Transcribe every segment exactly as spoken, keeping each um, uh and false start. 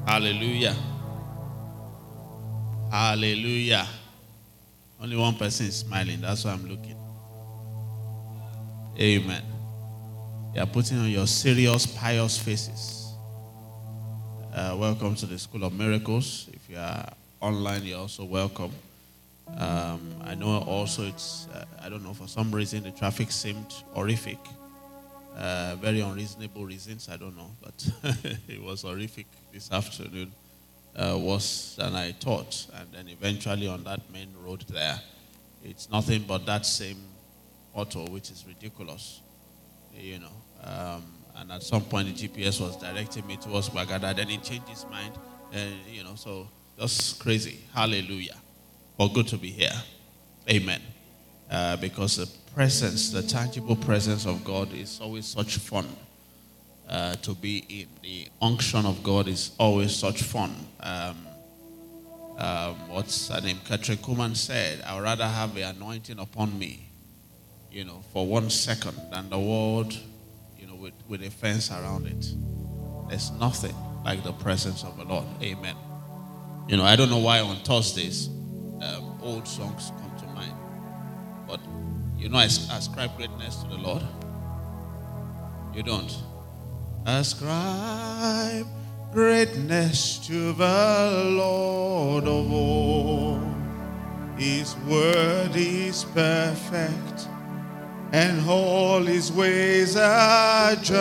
Hallelujah. Hallelujah. Only one person is smiling. That's why I'm looking. Amen. You are putting on your serious, pious faces. Uh, welcome to the School of Miracles. If you are online, you're also welcome. Um, I know also it's, uh, I don't know, for some reason the traffic seemed horrific. Uh, very unreasonable reasons, I don't know, but it was horrific this afternoon. Uh, worse than I thought. And then eventually on that main road there, it's nothing but that same auto, which is ridiculous, you know. Um, and at some point the G P S was directing me towards Bagada, then it changed his mind, and you know, so just crazy. Hallelujah. But good to be here. Amen. Uh, because the presence, the tangible presence of God is always such fun. Uh, to be in the unction of God is always such fun. Um, um, what's her name? Catherine Kuhlman said, I would rather have the anointing upon me, you know, for one second than the world, you know, with, with a fence around it. There's nothing like the presence of the Lord. Amen. You know, I don't know why on Thursdays um, old songs come to mind, but you know, I ascribe greatness to the Lord. You don't. Ascribe greatness to the Lord of all. His word is perfect, and all his ways are just.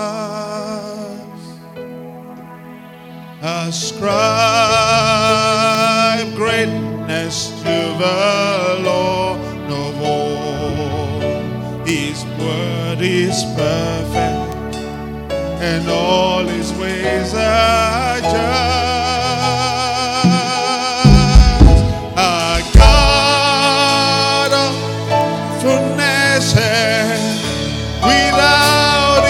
Ascribe greatness to the Lord of all. His word is perfect, and all his ways are just. A God of fullness without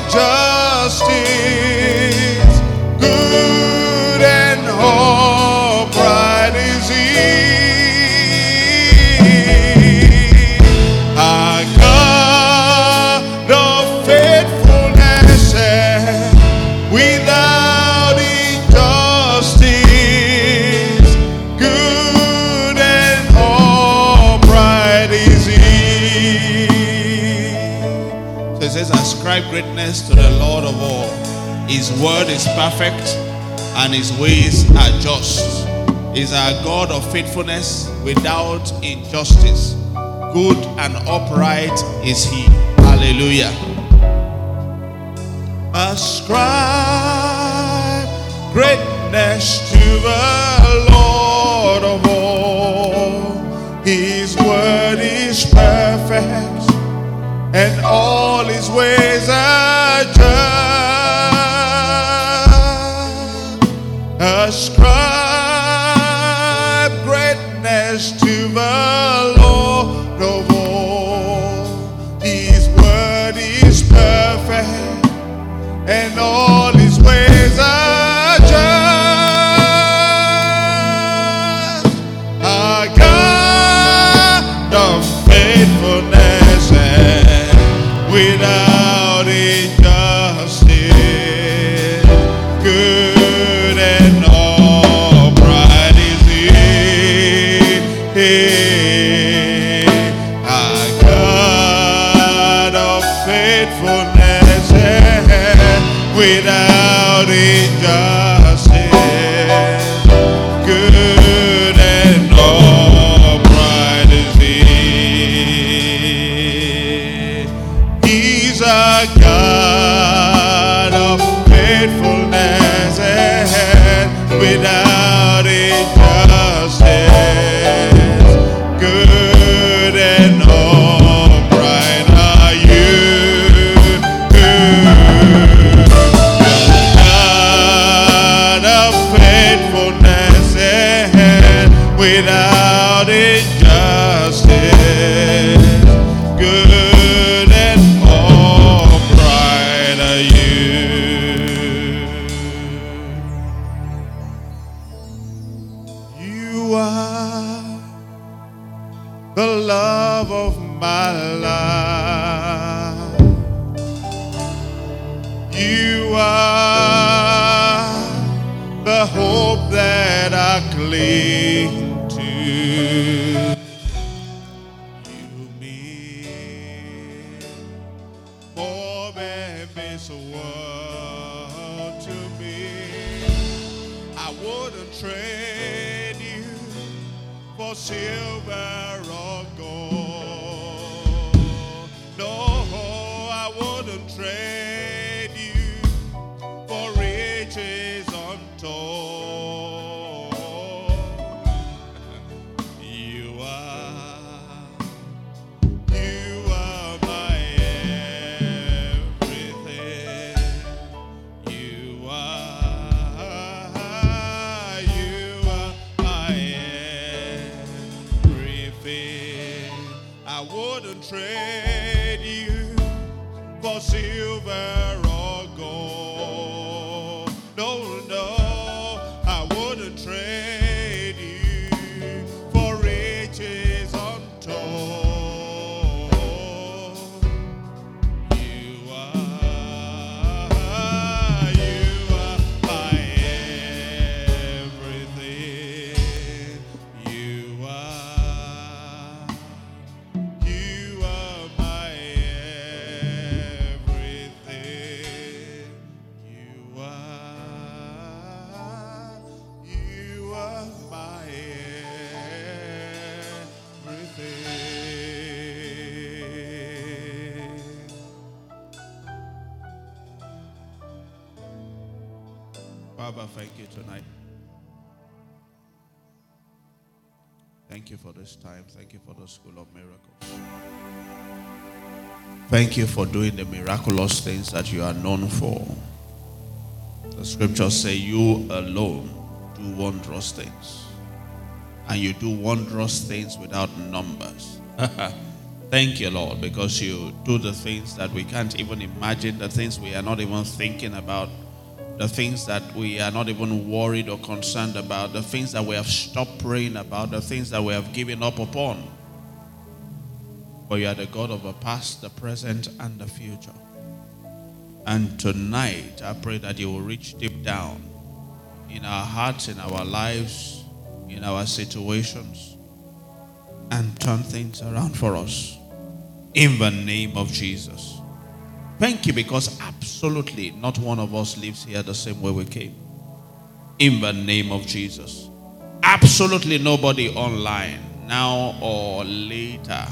injustice, good and upright is he. A God of faithfulness without injustice, good and upright is he. So it says, ascribe greatness to the Lord of all. His word is perfect, and his ways are just. He's our God of faithfulness without injustice. Good and upright is he. Hallelujah. Ascribe greatness to the Lord of all. His word is perfect, and all his ways are just. Ascribe greatness to the Lord of all. His word is perfect, and all his ways are just. A God of faithfulness without injustice, good and upright is he. A God of faithfulness without injustice, good and upright is he. He's a God of faithfulness without injustice, good and upright are you. Without injustice, good and upright are you. You are the love of my life. You are the cling to you, mean more than this world to me. I wouldn't trade you for silver or gold. No, I wouldn't trade you for riches untold. You are, you are my everything. You are, you are my everything. I wouldn't trade you for silver or gold. No, no, I wouldn't trade you for riches untold. You are, you are my everything. You are, you are my everything. You are, you are my everything. Father, thank you tonight. Thank you for this time. Thank you for the School of Miracles. Thank you for doing the miraculous things that you are known for. The scriptures say you alone do wondrous things. And you do wondrous things without numbers. Thank you, Lord, because you do the things that we can't even imagine, the things we are not even thinking about, the things that we are not even worried or concerned about, the things that we have stopped praying about, the things that we have given up upon. But you are the God of the past, the present, and the future. And tonight, I pray that you will reach deep down in our hearts, in our lives, in our situations, and turn things around for us. In the name of Jesus. Thank you, because absolutely not one of us lives here the same way we came. In the name of Jesus. Absolutely nobody online, now or later,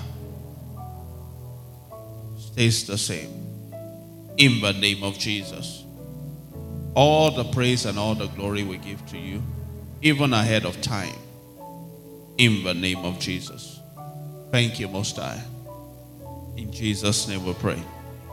stays the same. In the name of Jesus. All the praise and all the glory we give to you, even ahead of time. In the name of Jesus. Thank you, Most High. In Jesus' name we pray.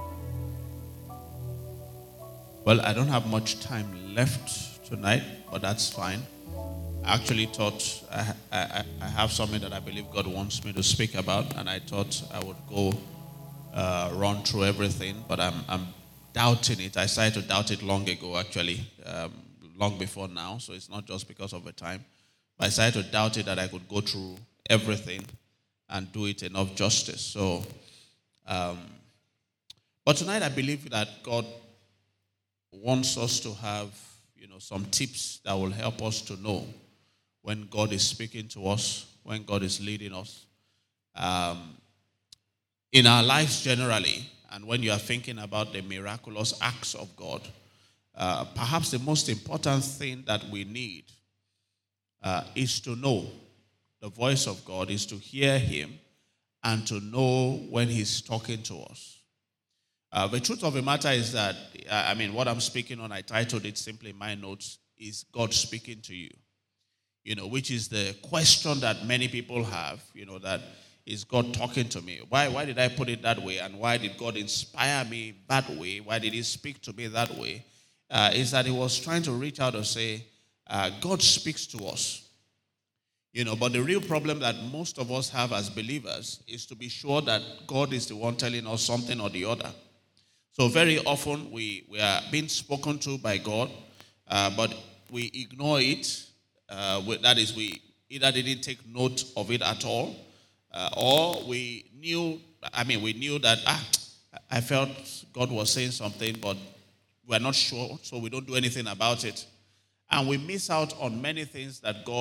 Well, I don't have much time left tonight, but that's fine. I actually thought I, I, I have something that I believe God wants me to speak about, and I thought I would go uh, run through everything, but I'm, I'm doubting it. I started to doubt it long ago, actually, um, long before now, so it's not just because of the time. But I started to doubt it that I could go through everything and do it enough justice. So, um, but tonight I believe that God wants us to have, you know, some tips that will help us to know when God is speaking to us, when God is leading us. Um, in our lives generally, and when you are thinking about the miraculous acts of God, uh, perhaps the most important thing that we need uh, is to know the voice of God, is to hear Him, and to know when He's talking to us. Uh, the truth of the matter is that, uh, I mean, what I'm speaking on, I titled it simply in my notes, is God speaking to you? You know, which is the question that many people have, you know, that is God talking to me? Why, why did I put it that way? And why did God inspire me that way? Why did He speak to me that way? Uh, is that He was trying to reach out and say, uh, God speaks to us. You know, but the real problem that most of us have as believers is to be sure that God is the one telling us something or the other. So very often we, we are being spoken to by God, uh, but we ignore it. Uh, that is, we either didn't take note of it at all, uh, or we knew, I mean, we knew that, ah, I felt God was saying something, but we're not sure, so we don't do anything about it. And we miss out on many things that God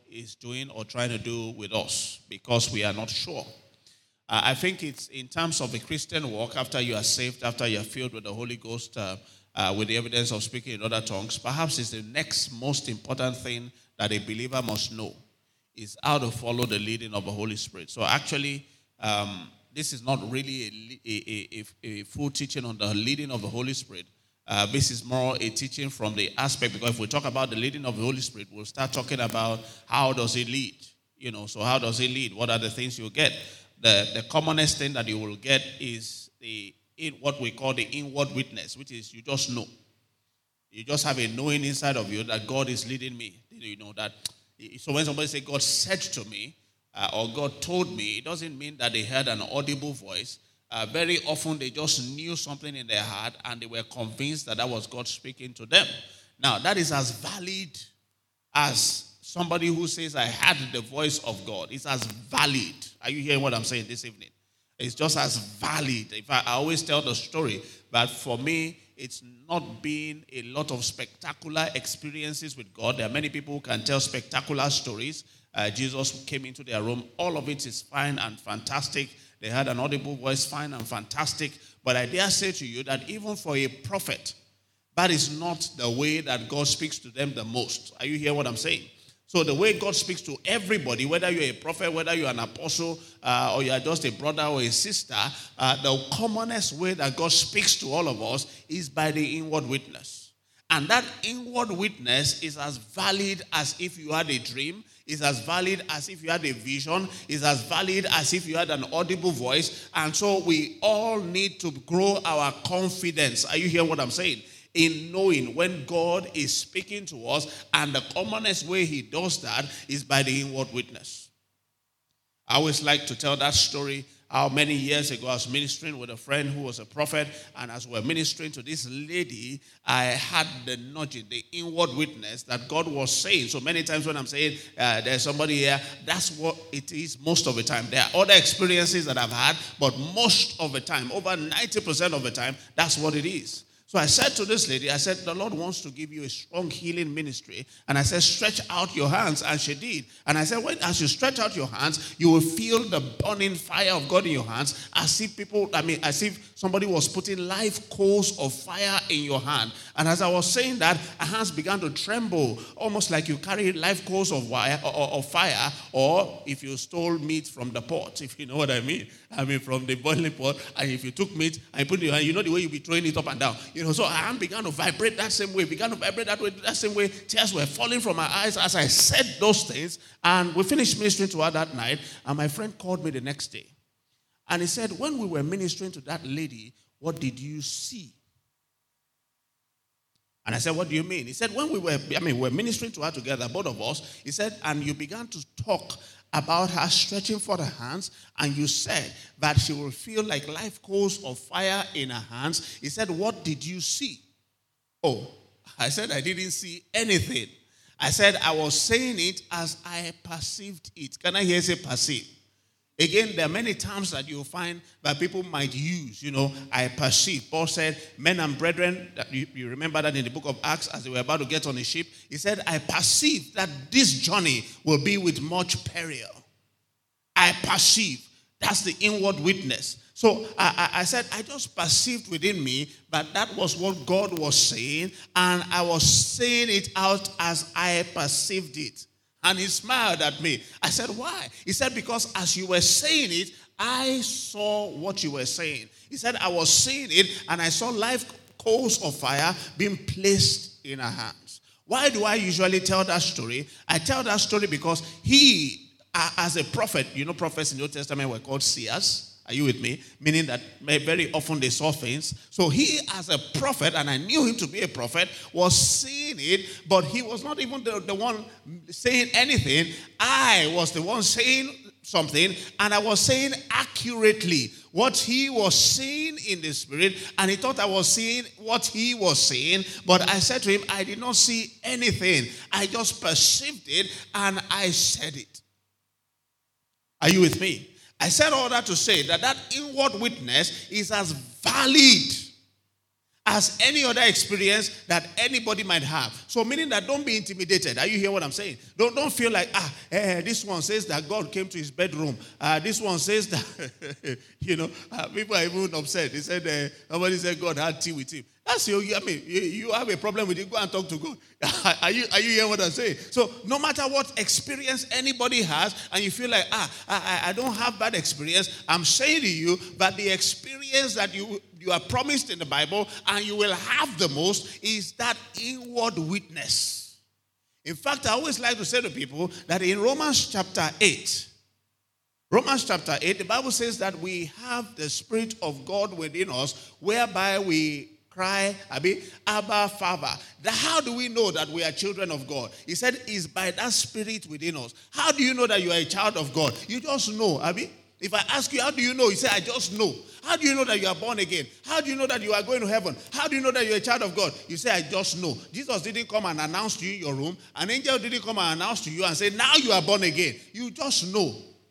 is doing or trying to do with us because we are not sure. Uh, I think it's in terms of the Christian walk, after you are saved, after you are filled with the Holy Ghost, uh, uh, with the evidence of speaking in other tongues, perhaps it's the next most important thing that a believer must know is how to follow the leading of the Holy Spirit. So actually, um, this is not really a, a, a, a full teaching on the leading of the Holy Spirit. Uh, this is more a teaching from the aspect, because if we talk about the leading of the Holy Spirit, we'll start talking about how does he lead. You know, so how does he lead? What are the things you get? The, the commonest thing that you will get is the in what we call the inward witness, which is you just know. You just have a knowing inside of you that God is leading me. You know that. So when somebody says God said to me, uh, or God told me, it doesn't mean that they heard an audible voice. Uh, very often they just knew something in their heart and they were convinced that that was God speaking to them. Now, that is as valid as somebody who says, I heard the voice of God. It's as valid. Are you hearing what I'm saying this evening? It's just as valid. In fact, I always tell the story, but for me, it's not been a lot of spectacular experiences with God. There are many people who can tell spectacular stories. Uh, Jesus came into their room. All of it is fine and fantastic. They had an audible voice, fine and fantastic. But I dare say to you that even for a prophet, that is not the way that God speaks to them the most. Are you hearing what I'm saying? So the way God speaks to everybody, whether you're a prophet, whether you're an apostle, uh, or you're just a brother or a sister, uh, the commonest way that God speaks to all of us is by the inward witness. And that inward witness is as valid as if you had a dream, is as valid as if you had a vision, is as valid as if you had an audible voice. And so we all need to grow our confidence. Are you hearing what I'm saying? In knowing when God is speaking to us, and the commonest way he does that is by the inward witness. I always like to tell that story. How many years ago I was ministering with a friend who was a prophet, and as we were ministering to this lady, I had the nudging, the inward witness that God was saying. So many times when I'm saying uh, there's somebody here, that's what it is most of the time. There are other experiences that I've had, but most of the time, over ninety percent of the time, that's what it is. So I said to this lady, I said, the Lord wants to give you a strong healing ministry. And I said, stretch out your hands. And she did. And I said, when, as you stretch out your hands, you will feel the burning fire of God in your hands, as if people, I mean, as if somebody was putting live coals of fire in your hand. And as I was saying that, her hands began to tremble, almost like you carry live coals of, wire, or, or, or fire, or if you stole meat from the pot, if you know what I mean. I mean, from the boiling pot, and if you took meat and you put it in your hand, you know the way you'll be throwing it up and down. You know, so her hand began to vibrate that same way, began to vibrate that way, that same way. Tears were falling from her eyes as I said those things. And we finished ministering to her that night, and my friend called me the next day. And he said, when we were ministering to that lady, what did you see? And I said, what do you mean? He said, when we were, I mean, we were ministering to her together, both of us, he said, and you began to talk about her stretching for her hands, and you said that she will feel like live coals of fire in her hands. He said, what did you see? Oh, I said, I didn't see anything. I said, I was saying it as I perceived it. Can I hear say perceive? Again, there are many terms that you'll find that people might use. You know, I perceive. Paul said, men and brethren, that you, you remember that in the book of Acts, as they were about to get on a ship, he said, I perceive that this journey will be with much peril. I perceive. That's the inward witness. So I, I, I said, I just perceived within me that that was what God was saying, and I was saying it out as I perceived it. And he smiled at me. I said, why? He said, because as you were saying it, I saw what you were saying. He said, I was saying it, and I saw live coals of fire being placed in her hands. Why do I usually tell that story? I tell that story because he, as a prophet, you know, prophets in the Old Testament were called seers. Are you with me? Meaning that very often they saw things. So he, as a prophet, and I knew him to be a prophet, was seeing it, but he was not even the, the one saying anything. I was the one saying something, and I was saying accurately what he was saying in the spirit, and he thought I was saying what he was saying, but I said to him, I did not see anything. I just perceived it, and I said it. Are you with me? I said all that to say that that inward witness is as valid as any other experience that anybody might have. So meaning that don't be intimidated. Are you hearing what I'm saying? Don't, don't feel like, ah, eh, this one says that God came to his bedroom. Uh, this one says that, you know, uh, people are even upset. They said, uh, somebody said God had tea with him. That's you. I mean, you, you have a problem with it, go and talk to God. Are you, are you hearing what I'm saying? So no matter what experience anybody has, and you feel like, ah, I, I don't have bad experience, I'm saying to you that the experience that you, you are promised in the Bible and you will have the most is that inward witness. In fact, I always like to say to people that in Romans chapter eight, Romans chapter eight, the Bible says that we have the Spirit of God within us, whereby we cry, Abi, Abba, Father. How do we know that we are children of God? He said, it's by that Spirit within us. How do you know that you are a child of God? You just know, Abi. If I ask you, how do you know? You say, I just know. How do you know that you are born again? How do you know that you are going to heaven? How do you know that you're a child of God? You say, I just know. Jesus didn't come and announce to you in your room. An angel didn't come and announce to you and say, now you are born again. You just know.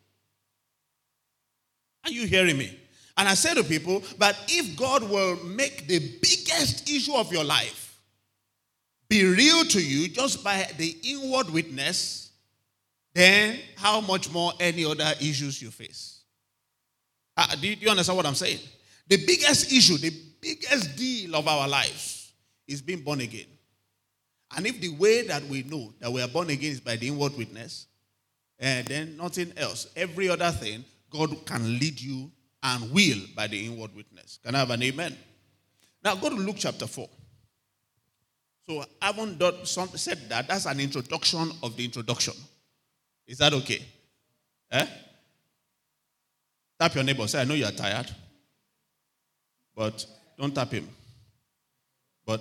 Are you hearing me? And I say to people, but if God will make the biggest issue of your life be real to you just by the inward witness, then how much more any other issues you face? Uh, do, you, do you understand what I'm saying? The biggest issue, the biggest deal of our lives is being born again. And if the way that we know that we are born again is by the inward witness, uh, then nothing else. Every other thing, God can lead you and will by the inward witness. Can I have an amen? Now go to Luke chapter four. So I haven't done some, said that. That's an introduction of the introduction. Is that okay? Eh? Tap your neighbor. Say, I know you are tired. But don't tap him. But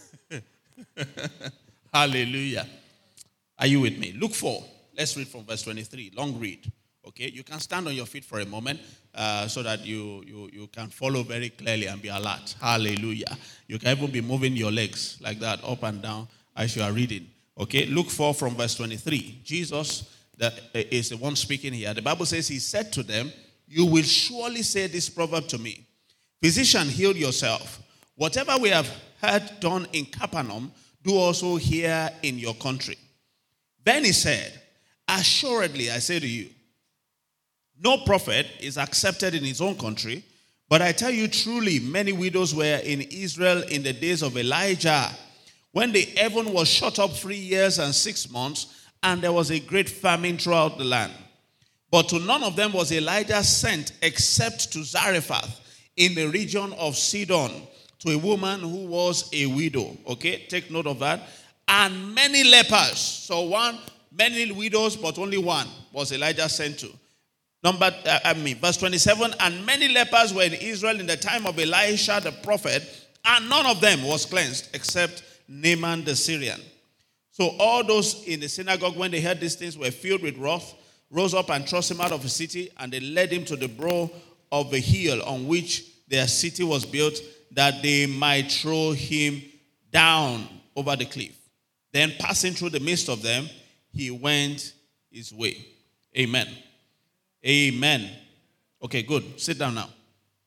hallelujah. Are you with me? Luke four. Let's read from verse twenty-three. Long read. Okay, you can stand on your feet for a moment uh, so that you, you, you can follow very clearly and be alert. Hallelujah. You can even be moving your legs like that, up and down, as you are reading. Okay, Luke four from verse twenty-three. Jesus that is the one speaking here. The Bible says, he said to them, you will surely say this proverb to me, physician, heal yourself. Whatever we have heard done in Capernaum, do also here in your country. Then he said, assuredly, I say to you, no prophet is accepted in his own country, but I tell you truly, many widows were in Israel in the days of Elijah, when the heaven was shut up three years and six months, and there was a great famine throughout the land. But to none of them was Elijah sent except to Zarephath in the region of Sidon, to a woman who was a widow. Okay, take note of that. And many lepers. So one, many widows, but only one was Elijah sent to. Number, uh, I mean, verse twenty-seven, and many lepers were in Israel in the time of Elisha the prophet, and none of them was cleansed except Naaman the Syrian. So all those in the synagogue, when they heard these things, were filled with wrath, rose up and thrust him out of the city, and they led him to the brow of the hill on which their city was built, that they might throw him down over the cliff. Then passing through the midst of them, he went his way. Amen. Amen. Okay, good. Sit down now.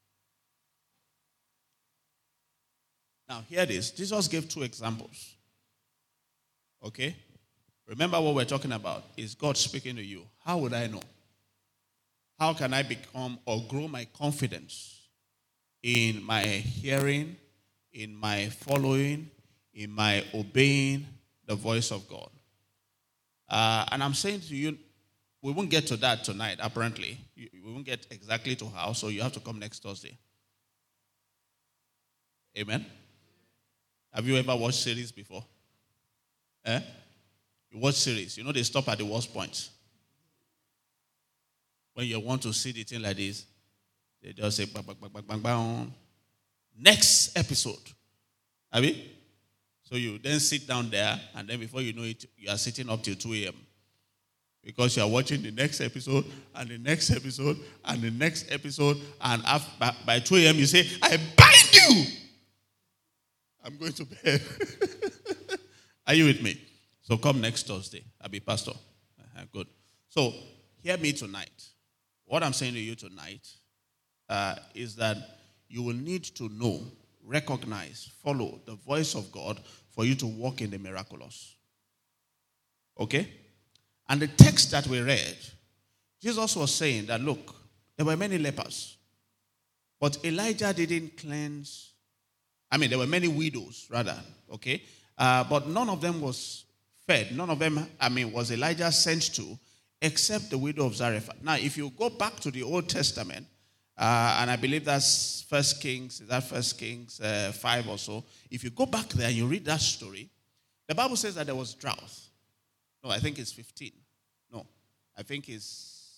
Now, hear this. Jesus gave two examples. Okay? Remember what we're talking about. Is God speaking to you? How would I know? How can I become or grow my confidence in my hearing, in my following, in my obeying the voice of God? Uh, and I'm saying to you, we won't get to that tonight, apparently. We won't get exactly to how, so you have to come next Thursday. Amen? Have you ever watched series before? Eh? You watch series. You know they stop at the worst point. When you want to see the thing like this, they just say, bang, bang, bang, bang, bang, bang. Next episode. Have you? So you then sit down there, and then before you know it, you are sitting up till two a.m. Because you are watching the next episode, and the next episode, and the next episode, and after, by two a.m. you say, I bind you! I'm going to bed. Are you with me? So come next Thursday. I'll be pastor. Uh-huh, good. So hear me tonight. What I'm saying to you tonight uh, is that you will need to know recognize, follow the voice of God for you to walk in the miraculous. Okay? And the text that we read, Jesus was saying that, look, there were many lepers, but Elijah didn't cleanse. I mean, there were many widows, rather, okay? Uh, but none of them was fed. None of them, I mean, was Elijah sent to, except the widow of Zarephath. Now, if you go back to the Old Testament, uh, and I believe that's First Kings, is that First Kings uh, five or so? If you go back there and you read that story, the Bible says that there was drought. No, I think it's fifteen. No, I think it's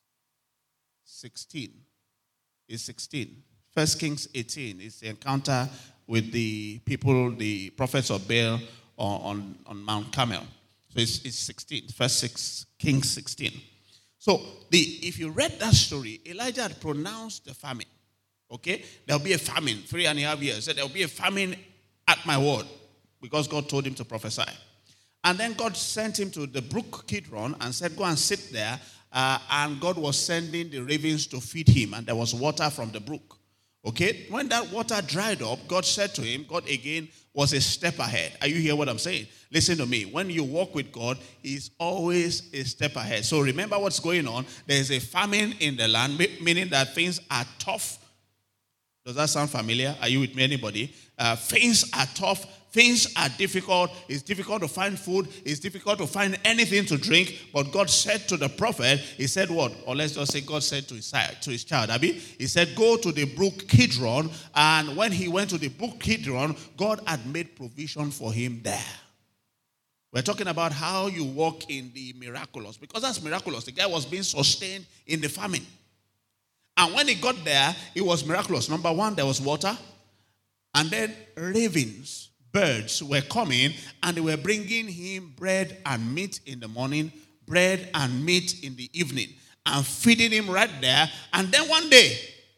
sixteen. It's sixteen. First Kings eighteen is the encounter with the people, the prophets of Baal on, on, on Mount Carmel. So it's, it's sixteen. First six, Kings sixteen. So the if you read that story, Elijah had pronounced the famine. Okay? There'll be a famine, three and a half years. So there'll be a famine at my word, because God told him to prophesy. And then God sent him to the brook Kidron and said, go and sit there. Uh, and God was sending the ravens to feed him, and there was water from the brook. Okay? When that water dried up, God said to him, God again was a step ahead. Are you hearing what I'm saying? Listen to me. When you walk with God, he's always a step ahead. So remember what's going on. There's a famine in the land, meaning that things are tough. Does that sound familiar? Are you with me, anybody? Uh, things are tough. Things are difficult. It's difficult to find food. It's difficult to find anything to drink. But God said to the prophet, he said what? Or let's just say God said to his, to his child, Abi. He said, go to the brook Kidron. And when he went to the brook Kidron, God had made provision for him there. We're talking about how you walk in the miraculous. Because that's miraculous. The guy was being sustained in the famine. And when he got there, it was miraculous. Number one, there was water. And then ravens, birds were coming, and they were bringing him bread and meat in the morning, bread and meat in the evening, and feeding him right there. And then one day,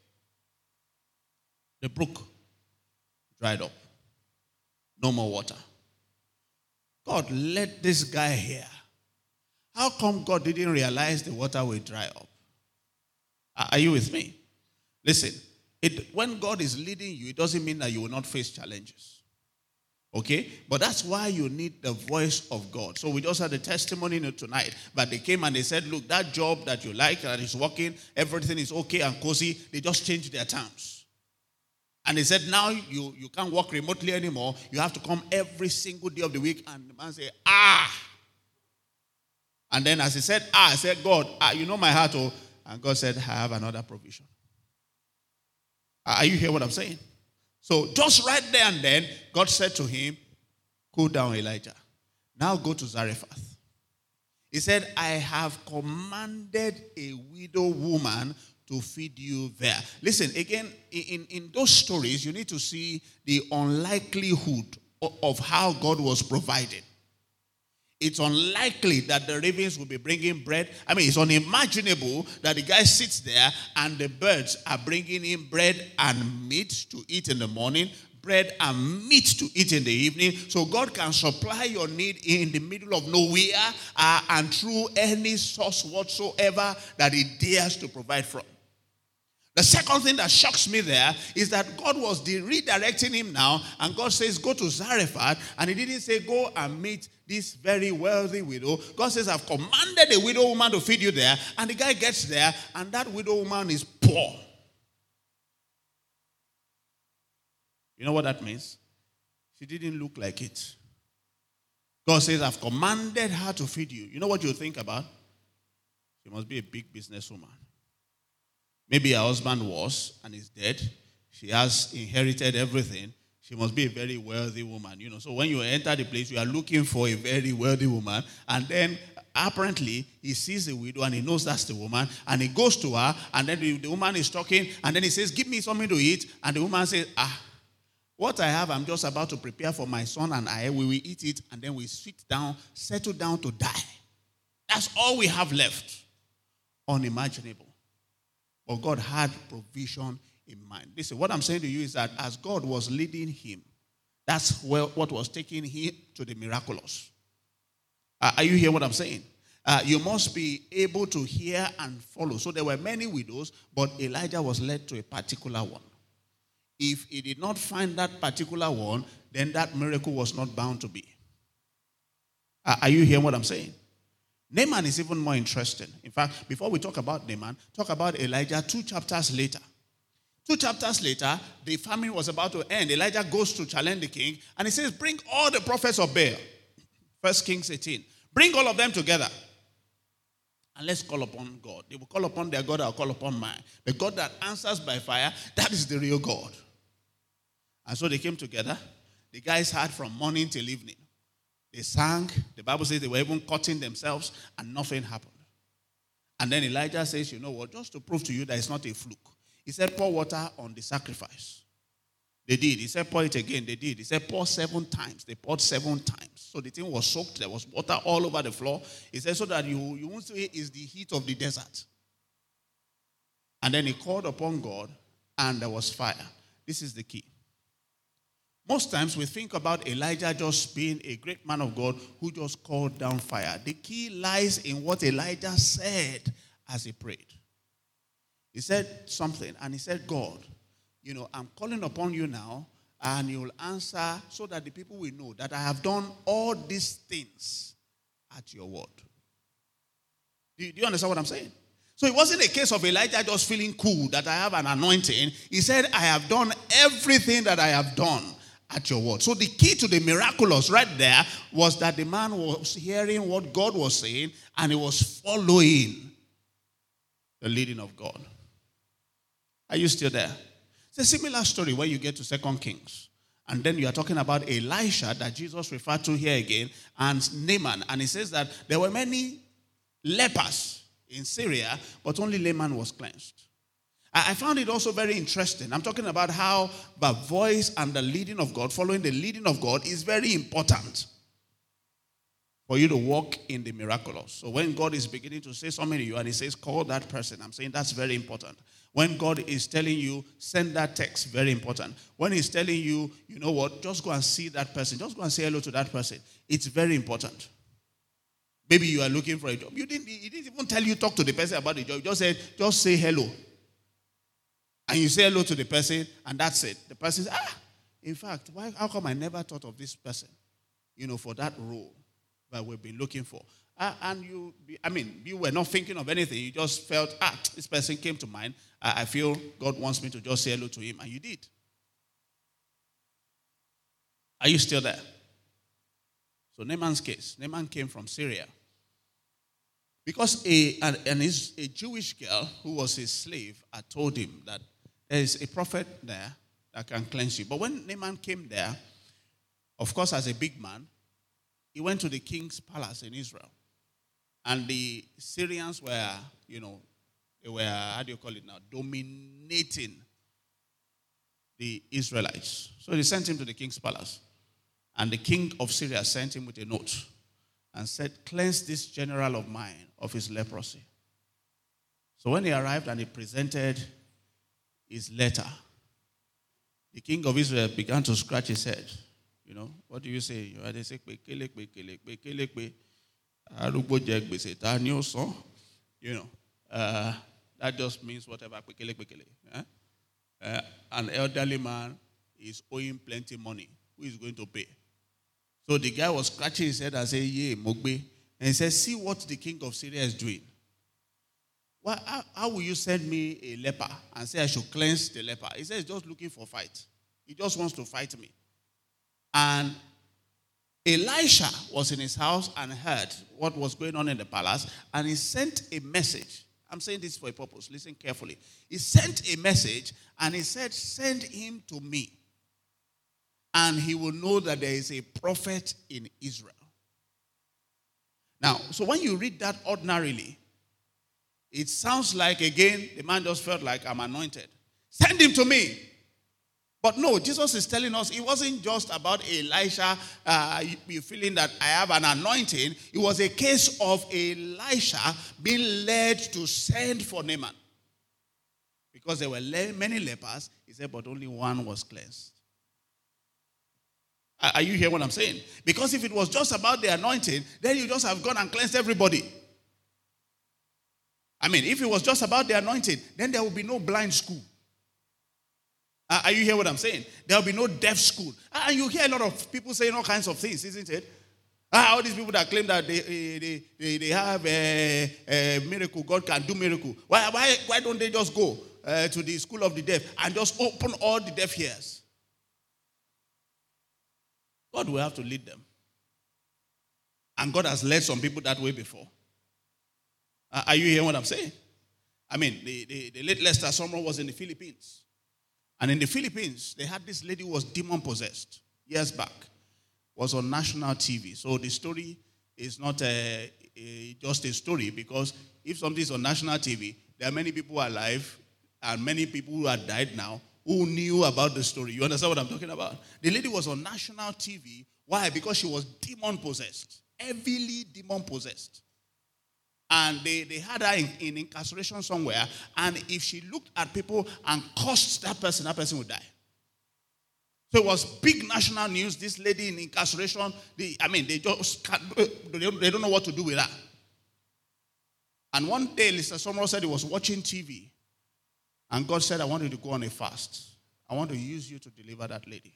the brook dried up. No more water. God, let this guy here. How come God didn't realize the water will dry up? Are you with me? Listen, it, when God is leading you, it doesn't mean that you will not face challenges. Okay? But that's why you need the voice of God. So we just had a testimony tonight. But they came and they said, look, that job that you like, that is working, everything is okay and cozy. They just changed their terms. And they said, now you, you can't work remotely anymore. You have to come every single day of the week. And the man said, ah. And then as he said, ah, I said, God, ah, you know my heart, oh. And God said, I have another provision. Are you hearing what I'm saying? So just right there and then, God said to him, cool down, Elijah. Now go to Zarephath. He said, I have commanded a widow woman to feed you there. Listen, again, in, in those stories, you need to see the unlikelihood of how God was providing. It's unlikely that the ravens will be bringing bread. I mean, it's unimaginable that the guy sits there and the birds are bringing him bread and meat to eat in the morning, bread and meat to eat in the evening. So God can supply your need in the middle of nowhere uh, and through any source whatsoever that he dares to provide from. The second thing that shocks me there is that God was redirecting him now, and God says, go to Zarephath, and he didn't say, go and meet this very wealthy widow. God says, I've commanded a widow woman to feed you there, and the guy gets there, and that widow woman is poor. You know what that means? She didn't look like it. God says, I've commanded her to feed you. You know what you think about? She must be a big businesswoman. Maybe her husband was and is dead. She has inherited everything. She must be a very wealthy woman. You know, so when you enter the place, you are looking for a very wealthy woman. And then apparently he sees a widow and he knows that's the woman. And he goes to her, and then the, the woman is talking, and then he says, give me something to eat. And the woman says, ah, what I have, I'm just about to prepare for my son and I. We will eat it, and then we sit down, settle down to die. That's all we have left. Unimaginable. But God had provision in mind. Listen, what I'm saying to you is that as God was leading him, that's where, what was taking him to the miraculous. Uh, are you hearing what I'm saying? Uh, you must be able to hear and follow. So there were many widows, but Elijah was led to a particular one. If he did not find that particular one, then that miracle was not bound to be. Are you hearing what I'm saying? Naaman is even more interesting. In fact, before we talk about Naaman, talk about Elijah two chapters later. Two chapters later, the famine was about to end. Elijah goes to challenge the king, and he says, bring all the prophets of Baal. First Kings eighteen. Bring all of them together. And let's call upon God. They will call upon their God, I'll call upon mine. The God that answers by fire, that is the real God. And so they came together. The guys had from morning till evening. They sang. The Bible says they were even cutting themselves, and nothing happened. And then Elijah says, you know what, just to prove to you that it's not a fluke. He said, pour water on the sacrifice. They did. He said, pour it again. They did. He said, pour seven times. They poured seven times. So the thing was soaked. There was water all over the floor. He said, so that you, you won't say it's the heat of the desert. And then he called upon God, and there was fire. This is the key. Most times we think about Elijah just being a great man of God who just called down fire. The key lies in what Elijah said as he prayed. He said something, and he said, God, you know, I'm calling upon you now, and you'll answer so that the people will know that I have done all these things at your word. Do you, do you understand what I'm saying? So it wasn't a case of Elijah just feeling cool that I have an anointing. He said, I have done everything that I have done at your word. So the key to the miraculous right there was that the man was hearing what God was saying, and he was following the leading of God. Are you still there? It's a similar story when you get to Second Kings. And then you are talking about Elisha that Jesus referred to here again, and Naaman. And he says that there were many lepers in Syria, but only Naaman was cleansed. I found it also very interesting. I'm talking about how the voice and the leading of God, following the leading of God, is very important for you to walk in the miraculous. So when God is beginning to say something to you and he says, call that person, I'm saying that's very important. When God is telling you, send that text, very important. When he's telling you, you know what, just go and see that person. Just go and say hello to that person. It's very important. Maybe you are looking for a job. You didn't, he didn't even tell you, talk to the person about the job. You just said, just say hello. And you say hello to the person, and that's it. The person says, ah, in fact, why, how come I never thought of this person, you know, for that role that we've been looking for? Uh, and you, I mean, you were not thinking of anything. You just felt, ah, this person came to mind. I, I feel God wants me to just say hello to him. And you did. Are you still there? So Naaman's case. Naaman came from Syria. Because a, an, an, a Jewish girl who was his slave had told him that there is a prophet there that can cleanse you. But when Naaman came there, of course, as a big man, he went to the king's palace in Israel. And the Syrians were, you know, they were, how do you call it now, dominating the Israelites. So they sent him to the king's palace. And the king of Syria sent him with a note and said, cleanse this general of mine of his leprosy. So when he arrived and he presented his letter, the king of Israel began to scratch his head. You know, what do you say? They say, you know, uh, that just means whatever. Uh, an elderly man is owing plenty money. Who is going to pay? So the guy was scratching his head and saying, yeah, Mogbe. And he said, see what the king of Syria is doing. Well, how, how will you send me a leper and say I should cleanse the leper? He says he's just looking for a fight. He just wants to fight me. And Elisha was in his house and heard what was going on in the palace, and he sent a message. I'm saying this for a purpose. Listen carefully. He sent a message, and he said, send him to me, and he will know that there is a prophet in Israel. Now, so when you read that ordinarily, it sounds like, again, the man just felt like, I'm anointed. Send him to me. But no, Jesus is telling us it wasn't just about Elisha uh, you feeling that I have an anointing. It was a case of Elisha being led to send for Naaman. Because there were le- many lepers, he said, but only one was cleansed. Are you hearing what I'm saying? Because if it was just about the anointing, then you just have gone and cleansed everybody. I mean, if it was just about the anointing, then there would be no blind school. Uh, are you hearing what I'm saying? There will be no deaf school. Uh, and you hear a lot of people saying all kinds of things, isn't it? Uh, all these people that claim that they they, they, they have a, a miracle, God can do miracle. Why, why, why don't they just go uh, to the school of the deaf and just open all the deaf ears? God will have to lead them. And God has led some people that way before. Uh, are you hearing what I'm saying? I mean, the, the, the late Lester Sumrall was in the Philippines. And in the Philippines, they had this lady who was demon-possessed years back. Was on national T V. So the story is not a, a, just a story, because if something is on national T V, there are many people alive and many people who have died now who knew about the story. You understand what I'm talking about? The lady was on national T V. Why? Because she was demon-possessed. Heavily demon-possessed. And they, they had her in, in incarceration somewhere. And if she looked at people and cursed that person, that person would die. So it was big national news. This lady in incarceration, they, I mean, they just can't, they don't, they don't know what to do with her. And one day, Lester Sumrall said he was watching T V. And God said, I want you to go on a fast. I want to use you to deliver that lady.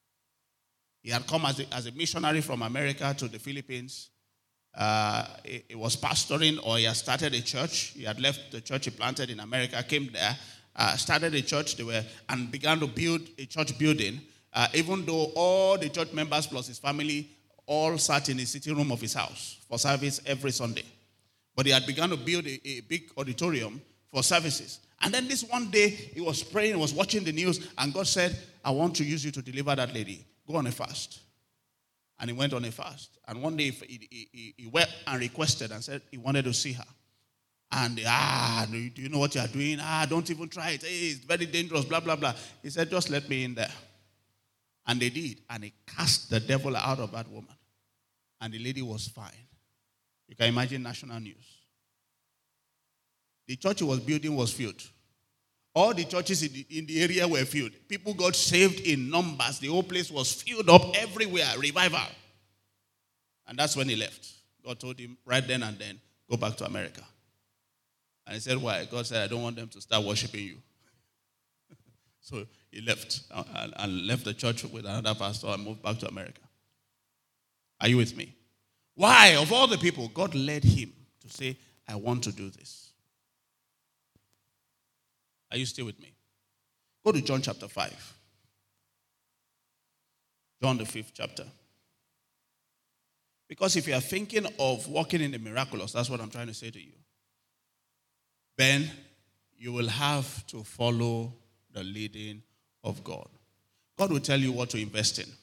He had come as a, as a missionary from America to the Philippines. Uh, he, he was pastoring, or he had started a church. He had left the church he planted in America, came there, uh, started a church, they were, and began to build a church building. Uh, even though all the church members plus his family all sat in the sitting room of his house for service every Sunday. But he had begun to build a, a big auditorium for services. And then this one day, he was praying, he was watching the news, and God said, I want to use you to deliver that lady. Go on a fast. And he went on a fast. And one day, he, he, he went and requested and said he wanted to see her. And, ah, do you know what you are doing? Ah, don't even try it. Hey, it's very dangerous, blah, blah, blah. He said, just let me in there. And they did. And he cast the devil out of that woman. And the lady was fine. You can imagine national news. The church he was building was filled. All the churches in the, in the area were filled. People got saved in numbers. The whole place was filled up everywhere. Revival. And that's when he left. God told him right then and then, go back to America. And he said, why? God said, I don't want them to start worshiping you. So he left and, and left the church with another pastor and moved back to America. Are you with me? Why? Of all the people, God led him to say, I want to do this. Are you still with me? Go to John chapter five. John the fifth chapter. Because if you are thinking of walking in the miraculous, that's what I'm trying to say to you, then you will have to follow the leading of God. God will tell you what to invest in.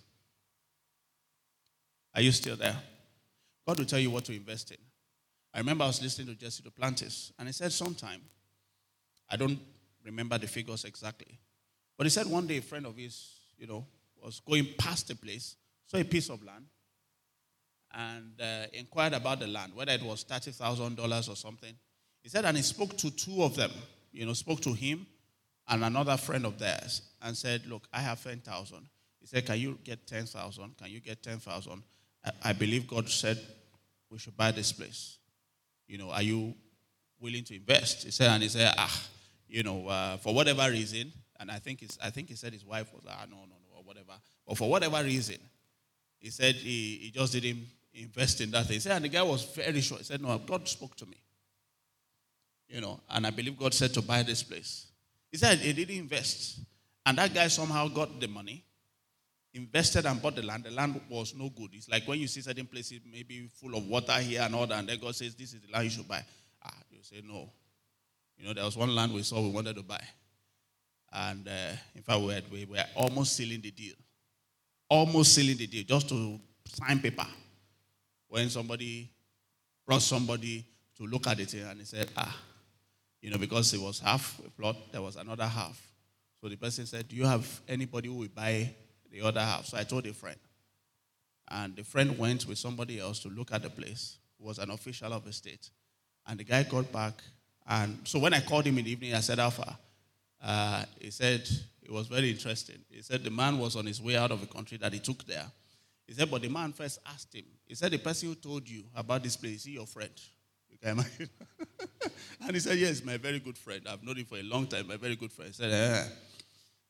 Are you still there? God will tell you what to invest in. I remember I was listening to Jesse Duplantis, and he said sometime, I don't remember the figures exactly, but he said one day a friend of his, you know, was going past a place, saw a piece of land, and uh, inquired about the land, whether it was thirty thousand dollars or something. He said, and he spoke to two of them, you know, spoke to him and another friend of theirs, and said, look, I have ten thousand. He said, can you get ten thousand? Can you get ten thousand? I, I believe God said we should buy this place. You know, are you willing to invest? He said, and he said, ah, you know, uh, for whatever reason, and I think it's, I think he said his wife was, ah, no, no, no, or whatever. But for whatever reason, he said he, he just didn't invest in that thing. He said, and the guy was very sure. He said, no, God spoke to me. You know, and I believe God said to buy this place. He said he didn't invest. And that guy somehow got the money, invested and bought the land. The land was no good. It's like when you see certain places maybe full of water here and all that, and then God says, this is the land you should buy. Ah, you say no. You know, there was one land we saw we wanted to buy. And uh, in fact, we were, we were almost sealing the deal. Almost sealing the deal, just to sign paper. When somebody brought somebody to look at it, and he said, ah, you know, because it was half a plot, there was another half. So the person said, do you have anybody who will buy the other half? So I told a friend. And the friend went with somebody else to look at the place, who was an official of the state. And the guy got back. And so when I called him in the evening, I said, Alpha, uh, he said, it was very interesting. He said the man was on his way out of the country that he took there. He said, but the man first asked him. He said, the person who told you about this place, is he your friend? You can imagine. And he said, yes, my very good friend. I've known him for a long time, my very good friend. He said, eh.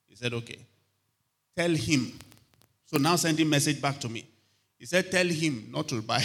He said, okay. Tell him. So now sending message back to me. He said, tell him not to buy.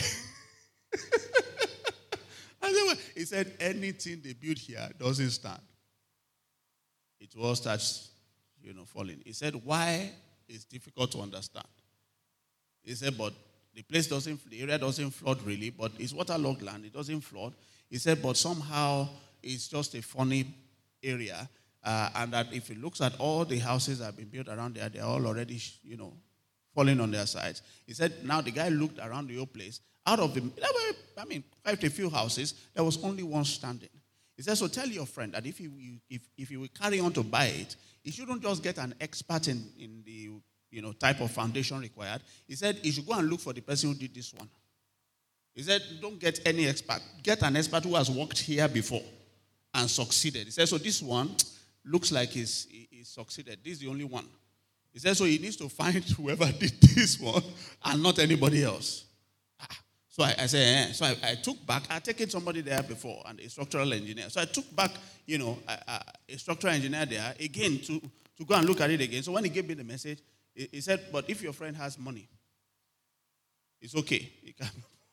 He said, anything they build here doesn't stand. It all starts, you know, falling. He said, why is difficult to understand? He said, but the place doesn't, the area doesn't flood really, but it's waterlogged land. It doesn't flood. He said, but somehow it's just a funny area. Uh, and that if he looks at all the houses that have been built around there, they're all already, you know, falling on their sides. He said, now the guy looked around the whole place. Out of the, there were, I mean, quite a few houses, there was only one standing. He said, so tell your friend that if he, if, if he will carry on to buy it, he shouldn't just get an expert in, in the, you know, type of foundation required. He said, he should go and look for the person who did this one. He said, don't get any expert. Get an expert who has worked here before and succeeded. He said, so this one looks like he's, he's succeeded. This is the only one. He said, so he needs to find whoever did this one and not anybody else. So I, I said, eh. So I, I took back, I taken somebody there before, and a structural engineer. So I took back, you know, a, a, a structural engineer there again to, to go and look at it again. So when he gave me the message, he, he said, but if your friend has money, it's okay. He can.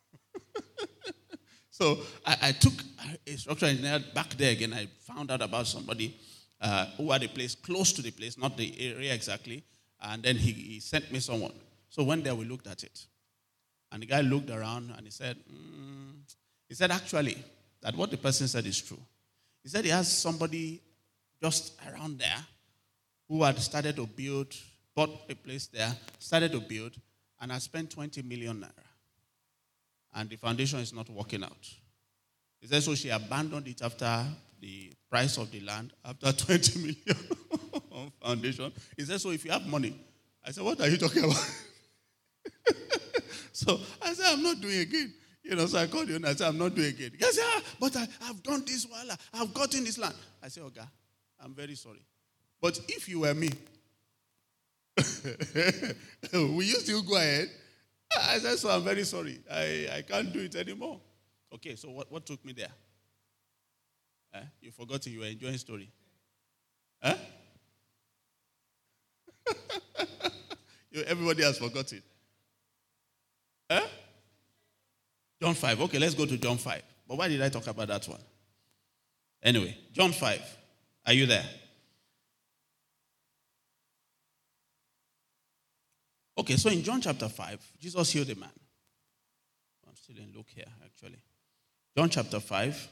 So I, I took a structural engineer back there again. I found out about somebody uh, who had a place close to the place, not the area exactly. And then he, he sent me someone. So when there, we looked at it. And the guy looked around and he said, mm. he said, actually, that what the person said is true. He said he has somebody just around there who had started to build, bought a place there, started to build, and has spent twenty million naira. And the foundation is not working out. He said, so she abandoned it after the price of the land, after twenty million on foundation. He said, so if you have money. I said, what are you talking about? So I said, I'm not doing again. You know, so I called you and I said, I'm not doing again. He said, ah, but I, I've done this while I've gotten this land. I said, okay, I'm very sorry. But if you were me, will you still go ahead? I said, so I'm very sorry. I, I can't do it anymore. Okay, so what, what took me there? Eh? You forgot you were enjoying story. Huh? you, everybody has forgotten. Huh? John five. Okay, let's go to John five. But why did I talk about that one? Anyway, John five. Are you there? Okay, so in John chapter five, Jesus healed a man. I'm still in Luke here, actually. John chapter five.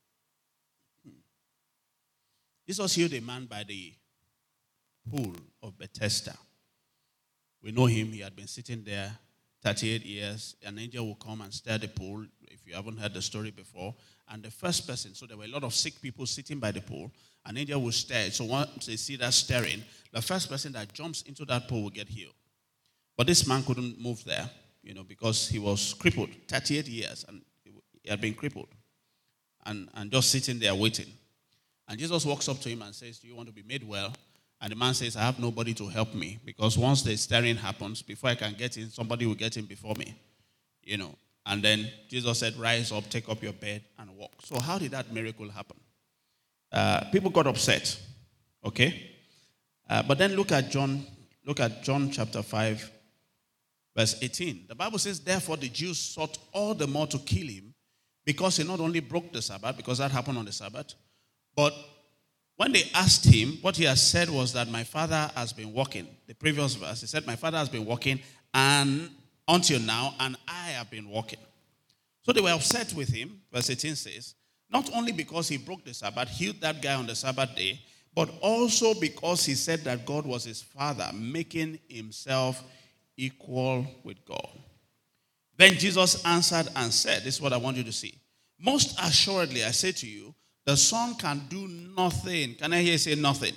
Jesus healed a man by the pool of Bethesda. We know him. He had been sitting there thirty-eight years. An angel will come and stir the pool, if you haven't heard the story before. And the first person, so there were a lot of sick people sitting by the pool. An angel will stir it. So once they see that stirring, the first person that jumps into that pool will get healed. But this man couldn't move there, you know, because he was crippled, thirty-eight years, and he had been crippled. And, and just sitting there waiting. And Jesus walks up to him and says, do you want to be made well? And the man says, I have nobody to help me, because once the stirring happens, before I can get in, somebody will get in before me. You know. And then Jesus said, rise up, take up your bed, and walk. So how did that miracle happen? Uh, people got upset. Okay? Uh, but then look at John, look at John chapter five, verse eighteen. The Bible says, therefore the Jews sought all the more to kill him, because he not only broke the Sabbath, because that happened on the Sabbath, but when they asked him, what he has said was that my father has been working. The previous verse, he said, my father has been working and until now, and I have been working. So they were upset with him, verse eighteen says, not only because he broke the Sabbath, healed that guy on the Sabbath day, but also because he said that God was his father, making himself equal with God. Then Jesus answered and said, this is what I want you to see. Most assuredly, I say to you, the Son can do nothing. Can I hear you say nothing?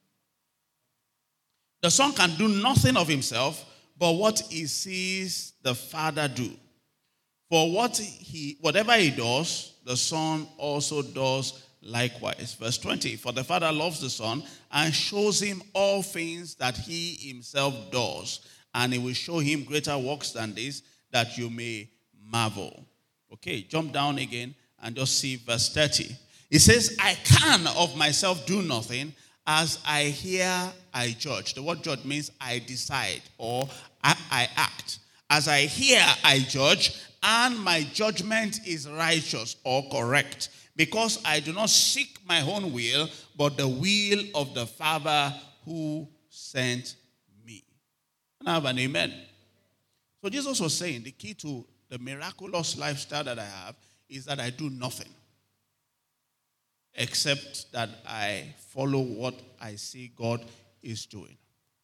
The Son can do nothing of himself, but what he sees the Father do. For what he, whatever he does, the Son also does likewise. Verse twenty, for the Father loves the Son and shows him all things that he himself does. And he will show him greater works than this, that you may marvel. Okay, jump down again and just see verse thirty. It says, I can of myself do nothing. As I hear, I judge. The word judge means I decide or I, I act. As I hear, I judge, and my judgment is righteous or correct, because I do not seek my own will, but the will of the Father who sent me. And I have an amen. So Jesus was saying the key to the miraculous lifestyle that I have is that I do nothing except that I follow what I see God is doing.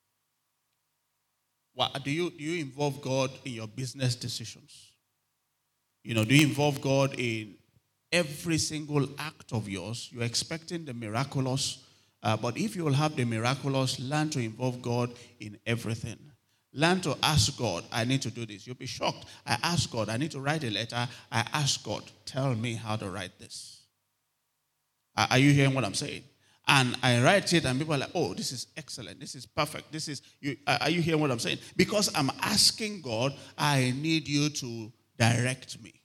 What, do you do you involve God in your business decisions? You know, do you involve God in every single act of yours? You're expecting the miraculous, uh, but if you will have the miraculous, learn to involve God in everything. Learn to ask God, I need to do this. You'll be shocked. I ask God, I need to write a letter. I ask God, tell me how to write this. Are you hearing what I'm saying? And I write it and people are like, oh, this is excellent. This is perfect. This is, you, are you hearing what I'm saying? Because I'm asking God, I need you to direct me.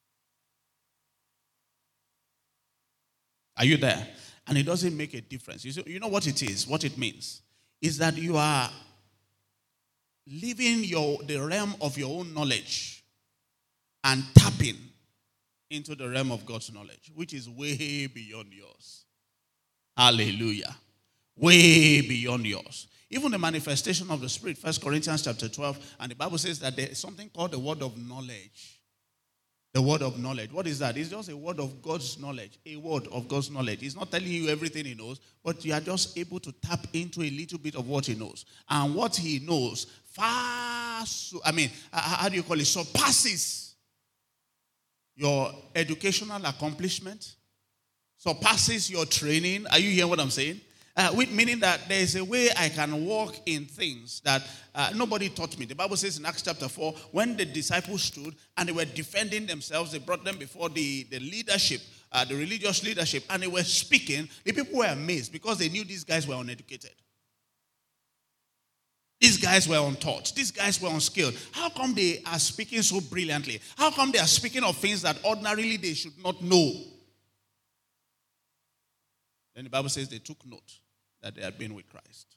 Are you there? And it doesn't make a difference. You see, you know what it is, what it means? Is that you are leaving your the realm of your own knowledge and tapping into the realm of God's knowledge, which is way beyond yours. Hallelujah. Way beyond yours. Even the manifestation of the Spirit, First Corinthians chapter twelve, and the Bible says that there is something called the word of knowledge. The word of knowledge. What is that? It's just a word of God's knowledge. A word of God's knowledge. He's not telling you everything he knows, but you are just able to tap into a little bit of what he knows. And what he knows far, so, I mean, how do you call it? Surpasses your educational accomplishment. Surpasses your training. Are you hearing what I'm saying? Uh, with meaning that there is a way I can walk in things that uh, nobody taught me. The Bible says in Acts chapter four, when the disciples stood and they were defending themselves, they brought them before the, the leadership, uh, the religious leadership, and they were speaking. The people were amazed because they knew these guys were uneducated. These guys were untaught. These guys were unskilled. How come they are speaking so brilliantly? How come they are speaking of things that ordinarily they should not know? Then the Bible says they took note that they had been with Christ.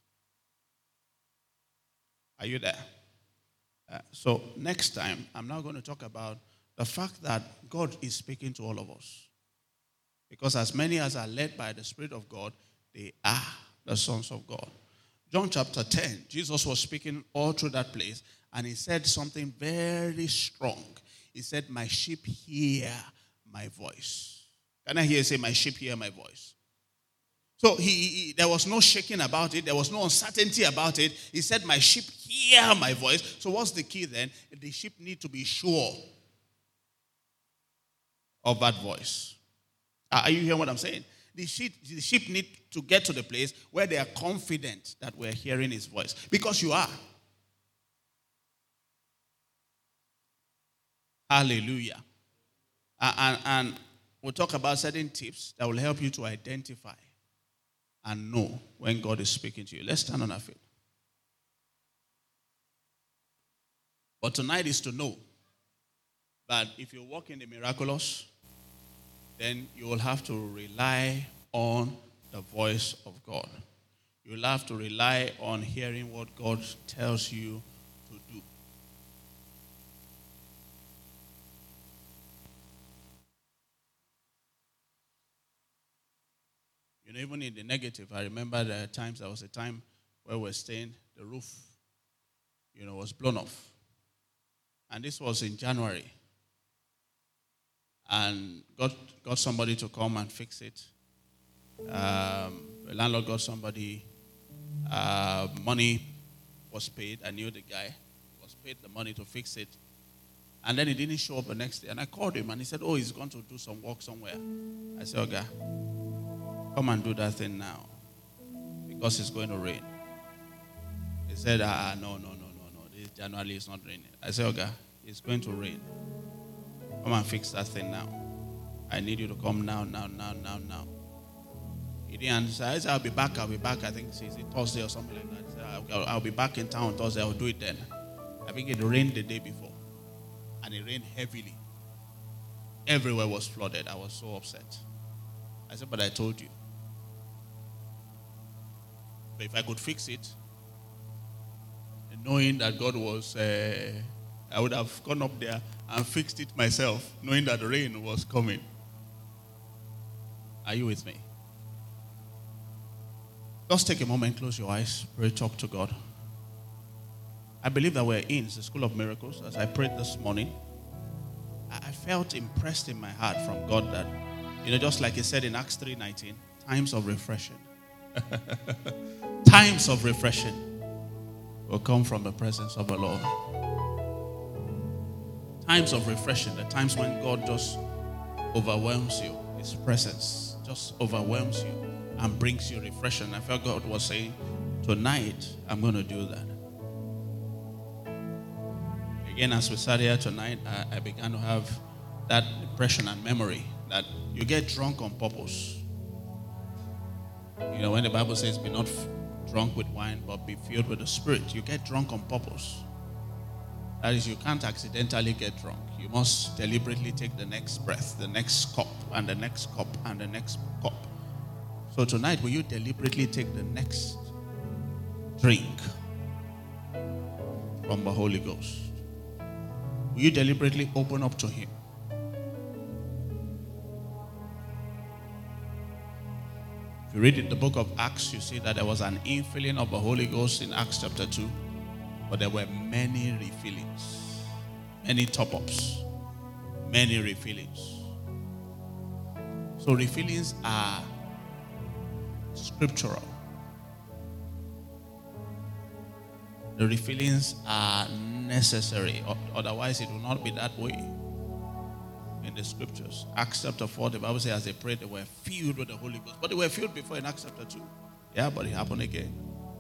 Are you there? Uh, so next time, I'm now going to talk about the fact that God is speaking to all of us. Because as many as are led by the Spirit of God, they are the sons of God. John chapter ten, Jesus was speaking all through that place, and he said something very strong. He said, my sheep hear my voice. Can I hear you say, my sheep hear my voice? So he, he, there was no shaking about it. There was no uncertainty about it. He said, my sheep hear my voice. So what's the key then? The sheep need to be sure of that voice. Are you hearing what I'm saying? The sheep, the sheep need to get to the place where they are confident that we're hearing his voice. Because you are. Hallelujah. Uh, and, and we'll talk about certain tips that will help you to identify and know when God is speaking to you. Let's stand on our feet. But tonight is to know that if you walk in the miraculous, then you will have to rely on the voice of God. You will have to rely on hearing what God tells you to do. You know, even in the negative, I remember there are times, there was a time where we were staying, the roof, you know, was blown off. And this was in January. And got, got somebody to come and fix it. Um, the landlord got somebody, uh, money was paid. I knew the guy was paid the money to fix it. And then he didn't show up the next day. And I called him and he said, oh, he's going to do some work somewhere. I said, okay, come and do that thing now because it's going to rain. He said, ah, no, no, no, no, no. This January is not raining. I said, okay, it's going to rain. Come and fix that thing now. I need you to come now, now, now, now, now. He didn't answer. I said, I'll be back, I'll be back. I think it's Thursday or something like that. He said, I'll, I'll be back in town Thursday. I'll do it then. I think it rained the day before. And it rained heavily. Everywhere was flooded. I was so upset. I said, but I told you. But if I could fix it, knowing that God was, uh, I would have gone up there and fixed it myself, knowing that the rain was coming. Are you with me? Just take a moment, close your eyes, pray, talk to God. I believe that we're in the School of Miracles. As I prayed this morning, I felt impressed in my heart from God that, you know, just like he said in Acts three nineteen, times of refreshing. Times of refreshing will come from the presence of the Lord. Times of refreshing, the times when God just overwhelms you, his presence just overwhelms you and brings you refreshing. I felt God was saying, tonight, I'm going to do that. Again, as we sat here tonight, I, I began to have that impression and memory that you get drunk on purpose. You know, when the Bible says, be not f- drunk with wine, but be filled with the Spirit, you get drunk on purpose. That is, you can't accidentally get drunk. You must deliberately take the next breath, the next cup, and the next cup, and the next cup. So tonight, will you deliberately take the next drink from the Holy Ghost? Will you deliberately open up to him? If you read in the book of Acts, you see that there was an infilling of the Holy Ghost in Acts chapter two. But there were many refillings, many top-ups, many refillings. So refillings are scriptural. The refillings are necessary. Otherwise, it will not be that way in the scriptures. Acts chapter four, the Bible says as they prayed, they were filled with the Holy Ghost. But they were filled before in Acts chapter two. Yeah, but it happened again.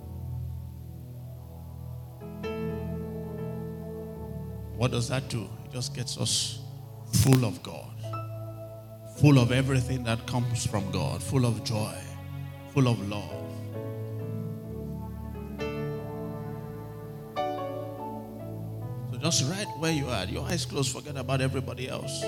What does that do? It just gets us full of God, full of everything that comes from God, full of joy, full of love. So just right where you are, your eyes closed, forget about everybody else.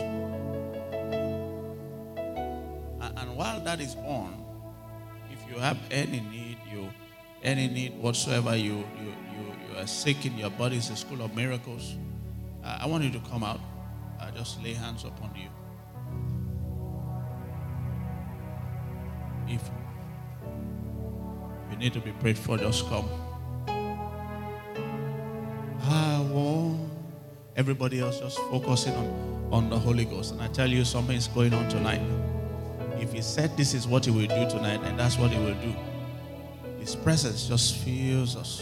And, and while that is on, if you have any need, you any need whatsoever, you you you, you are sick in your body, it's a School of Miracles. I want you to come out. Uh, just lay hands upon you. If you need to be prayed for, just come. I want everybody else just focusing on, on the Holy Ghost. And I tell you, something is going on tonight. If he said this is what he will do tonight, then that's what he will do. His presence just fills us.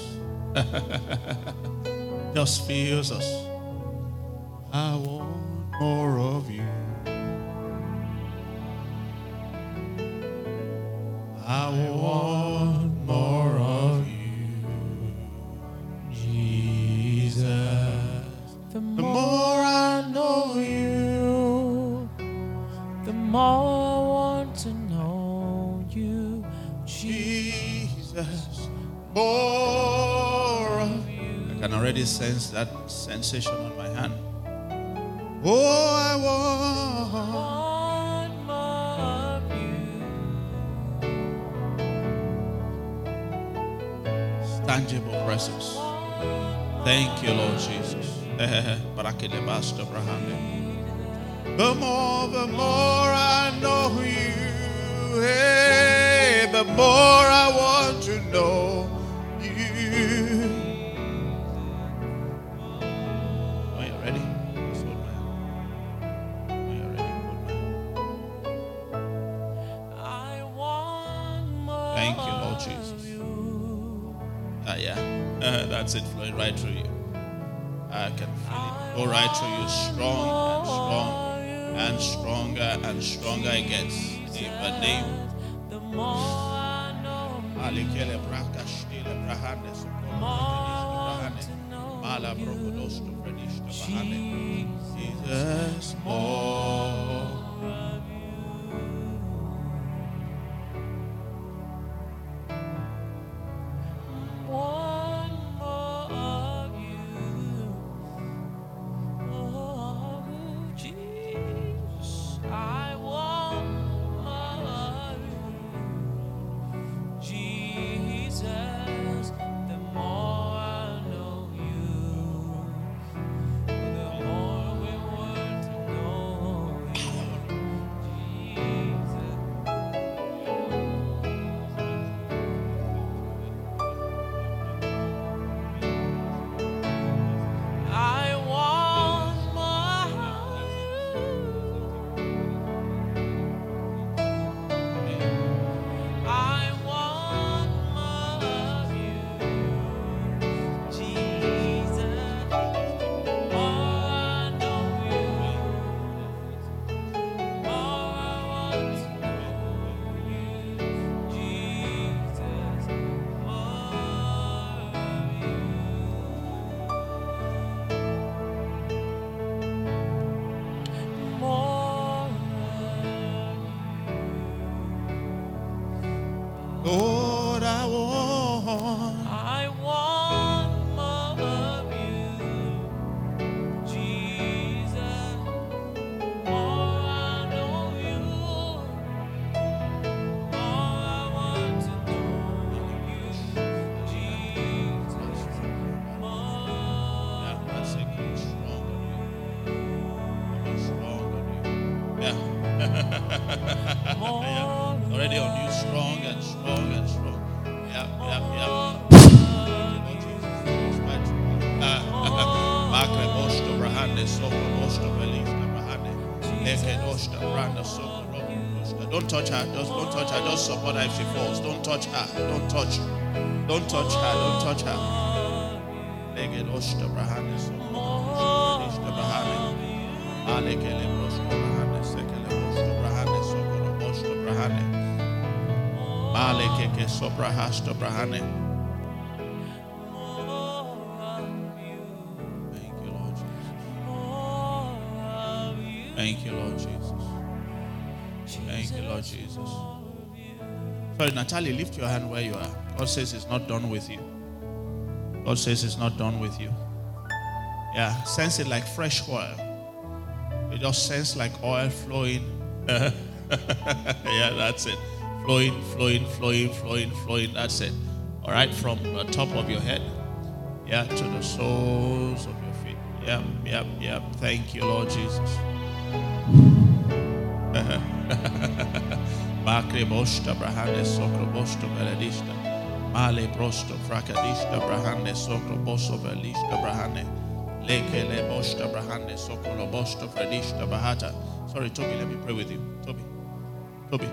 Just fills us. I want more of you. I want more of you, Jesus. The more I know you, the more I want to know you, Jesus. More of you. I can already sense that sensation on my hand. Oh, I want, want more of you. Tangible presence. Thank you, Lord Jesus. The more, the more I know you, hey, the more I want to know you. Are you ready? Just hold my hand. Are you ready? Hold my hand. I want more. Thank you, Lord Jesus. Ah, yeah. Uh, that's it, flowing right through you. I can feel it. Go right through you, strong and strong, and stronger and stronger it gets. In the name. The more I know, Alikele braka shtile brahane sukola to mala brokodos to finish the bahane. Jesus, more. One more of you. Oh, Jesus, I want more of you. Jesus. Lord, I want. I want more of you, Jesus. More I know you, more I want to know you, Jesus. More, Yeah, that's it. Come strong on you. Come strong on you. Yeah. more, Yeah. Already on you, strong and strong and strong. Yeah, yeah, yeah. Lord Jesus, right. Makre bosto brahane, soko bosto velista brahane. Leke dosta branda soko robo dosta. Don't touch her. Just don't touch her. Just support her if she falls. Don't touch her. Don't touch. Don't touch her. Don't touch her. Leke dosta brahane, soko bosto velista brahane. Aleke le bosto brahane, seke le bosto brahane, soko robo bosto brahane. Maleke ke sopra hasto brahane. Thank you, Lord Jesus. Thank you, Lord Jesus. Thank you, Lord Jesus. Sorry, Natalie, lift your hand where you are. God says it's not done with you. God says it's not done with you. Yeah, sense it like fresh oil. You just sense like oil flowing. Yeah, that's it. Flowing, flowing, flowing, flowing, flowing. That's it. All right, from the top of your head, yeah, to the soles of your feet. Yep, yep, yep. Thank you, Lord Jesus. Makre bosta brahane sokro bosto veledista. Male brosto frakadista brahane sokro bosto velista brahane. Leke le bosta brahane sokro bosto fredista bahata. Sorry, Toby, let me pray with you. Toby. Toby.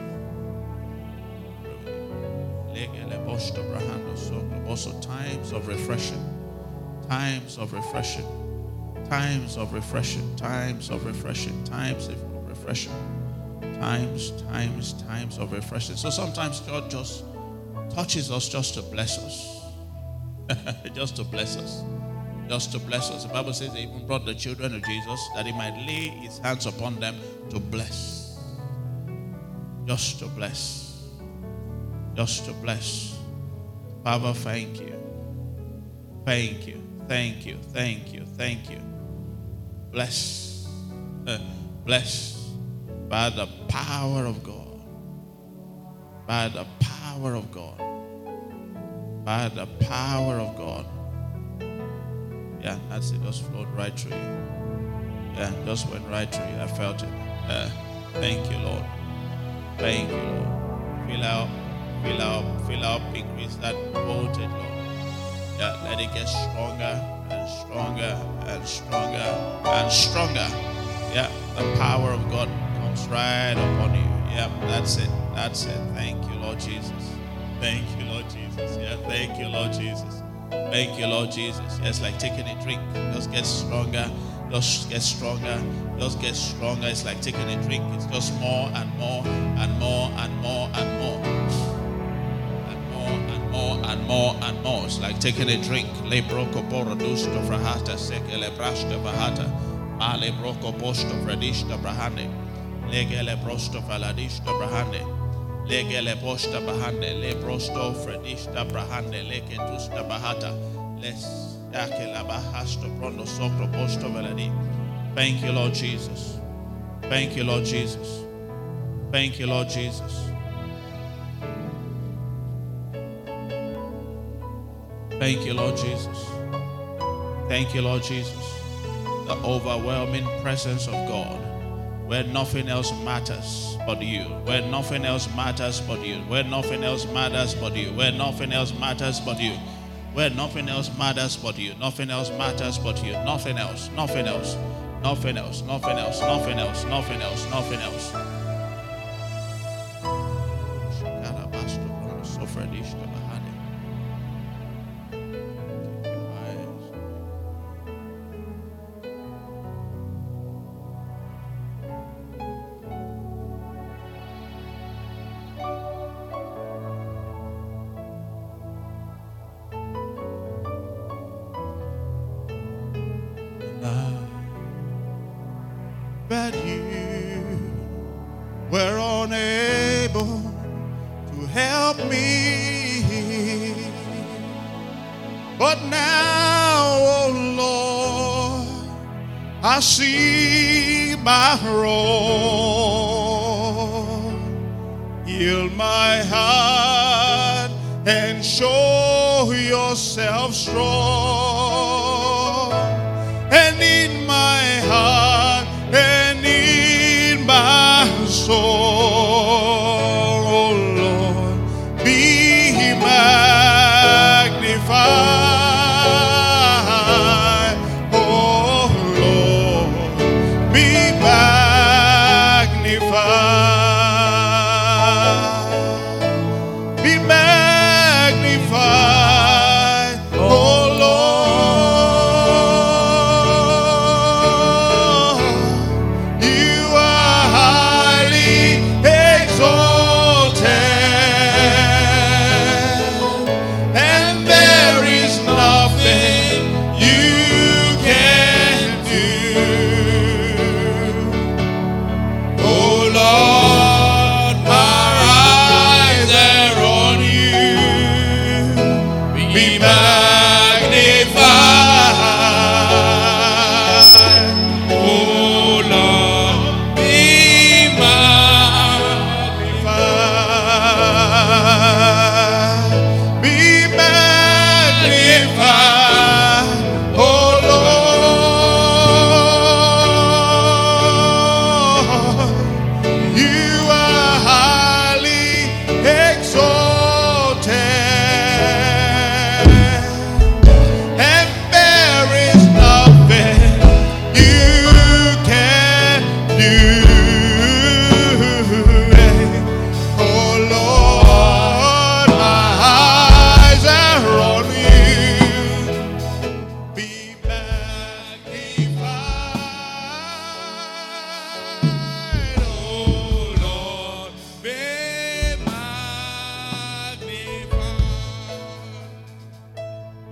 Also, times of refreshing, times of refreshing, times of refreshing, times of refreshing, times of refreshing, times, times, times of refreshing. So sometimes God just touches us just to bless us, just to bless us, just to bless us. The Bible says He even brought the children of Jesus that He might lay His hands upon them to bless, just to bless, just to bless. Father, thank you. Thank you. Thank you. Thank you. Thank you. Bless. Uh, bless by the power of God. By the power of God. By the power of God. Yeah, that's it. Just flowed right through you. Yeah, just went right through you. I felt it. Uh, thank you, Lord. Thank you, Lord. Fill out. Fill up, fill up, increase that voltage, Lord. Yeah, let it get stronger and stronger and stronger and stronger. Yeah, the power of God comes right upon you. Yeah, that's it. That's it. Thank you, Lord Jesus. Thank you, Lord Jesus. Yeah, thank you, Lord Jesus. Thank you, Lord Jesus. Yeah, it's like taking a drink. Just get stronger. Just get stronger. Just get stronger. It's like taking a drink. It's just more and more and more and more and more. And more and more. It's like taking a drink. Le broko borodusto frahata seke le brasta bahata. Male broko posto fredista brahane. Lege le brosto faladista brahane. Lege le posta bahane. Le brosto fredista brahane. Leke tusta bahata. Les dake la bahasto prondo socro posto veladi. Thank you, Lord Jesus. Thank you, Lord Jesus. Thank you, Lord Jesus. Thank you, Lord Jesus. Thank you, Lord Jesus. The overwhelming presence of God, where nothing else matters but you, where nothing else matters but you, where nothing else matters but you, where nothing else matters but you, where nothing else matters but you, nothing else matters but you, nothing else, nothing else, nothing else, nothing else, nothing else, nothing else, nothing else. But you were unable to help help me. But now, oh Lord, I see my wrong. Heal my heart and show yourself strong. And in my heart and in my soul, oh Lord, be magnified. Oh Lord, be magnified. Be magnified, oh Lord. You are highly exalted, and there is nothing you can do. Oh Lord, our eyes are on you. Be magnified. Oh Lord, be magnified. Be magnified. Oh Lord, you are highly exalted, and there is nothing you can do. Oh Lord, my eyes are on you. Be magnified, oh Lord, be magnified.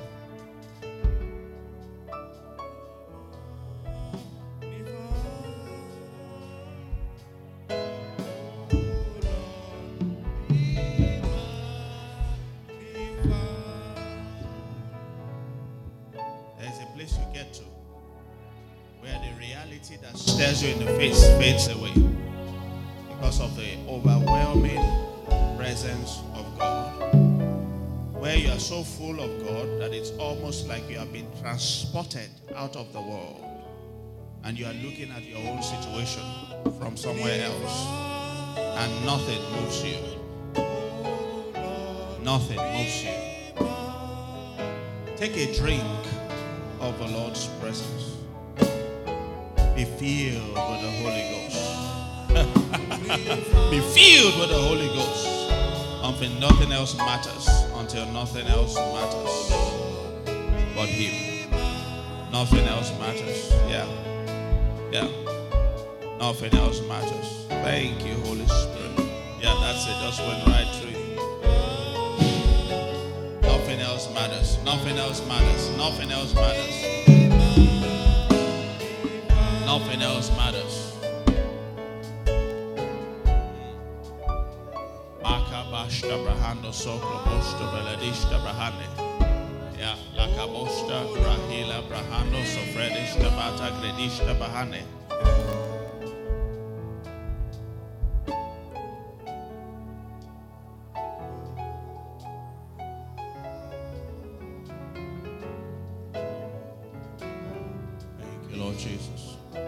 There's a place you get to where the reality that stares you in the face fades away because of the overwhelming presence of God. Where you are so full of God that it's almost like you have been transported out of the world and you are looking at your own situation from somewhere else and nothing moves you. Nothing moves you. Take a drink of the Lord's presence. Be filled with the Holy Ghost. Be filled with the Holy Ghost until nothing else matters. Until nothing else matters but Him. Nothing else matters. Yeah. Yeah. Nothing else matters. Thank you, Holy Spirit. Yeah, that's it. Just went right through you. Nothing else matters. Nothing else matters. Nothing else matters. Nothing else matters. Makabashta brahando soklo boshta veladishta brahane. Yeah, lakaboshta brahila brahando sofredishta bata gredishta bahane. Thank you, Lord Jesus.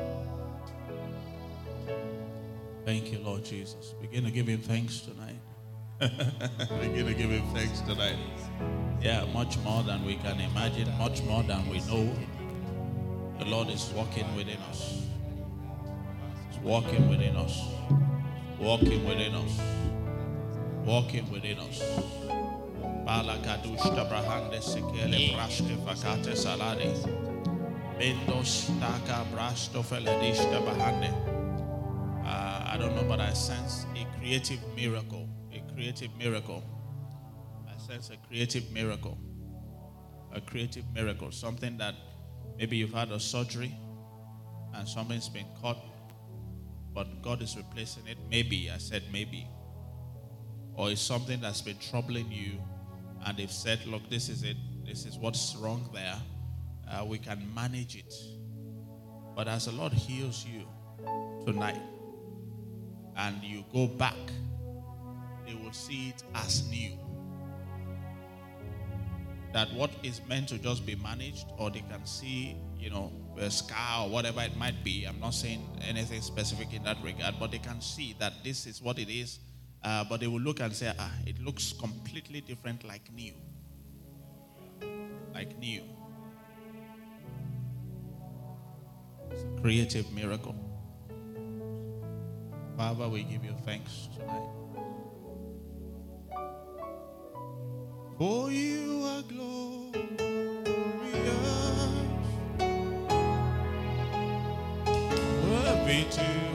Thank you, Lord Jesus. Begin to give Him thanks tonight. Begin to give Him thanks tonight. Yeah, much more than we can imagine, much more than we know. The Lord is walking within us. He's walking within us. Walking within us. Walking within us. Balakadushta brahande sekele brashte fakate salade. Bendos taka brasto feledishta bahande. Uh, I don't know, but I sense a creative miracle. A creative miracle. I sense a creative miracle. A creative miracle. Something that maybe you've had a surgery and something's been cut, but God is replacing it. Maybe, I said maybe. or it's something that's been troubling you, and they've said, look, this is it, this is what's wrong there, uh, we can manage it. But as the Lord heals you tonight, and you go back, they will see it as new. That what is meant to just be managed, or they can see, you know, a scar or whatever it might be. I'm not saying anything specific in that regard, but they can see that this is what it is. Uh, but they will look and say, ah, it looks completely different, like new. Like new. It's a creative miracle. Father, we give you thanks tonight. For you are glorious, worthy to